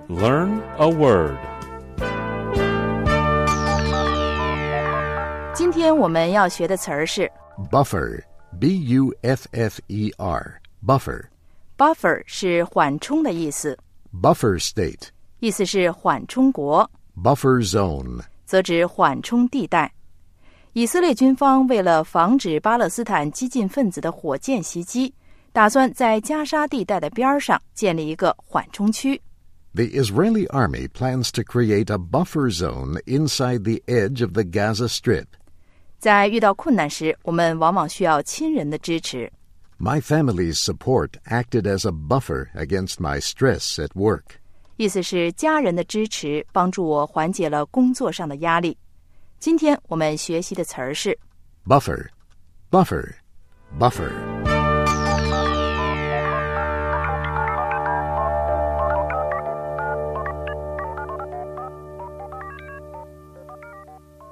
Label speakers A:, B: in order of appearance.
A: Learn a word.
B: 今天我们要学的词儿是
C: Buffer, B-U-F-F-E-R, buffer.
B: Buffer 是缓冲的意思，
C: Buffer state,
B: 意思是缓冲国，
C: buffer zone.
B: 则指缓冲地带。以色列军方为了防止巴勒斯坦激进分子的火箭袭击，打算在加沙地带的边上建立一个缓冲区。
C: The Israeli army plans to create a buffer zone inside the edge of the Gaza Strip.
B: 在遇到困难时，我们往往需要亲人的支持。
C: My family's support acted as a buffer against my stress at work.
B: 意思是家人的支持帮助我缓解了工作上的压力。今天我们学习的词儿是
C: Buffer, buffer, buffer.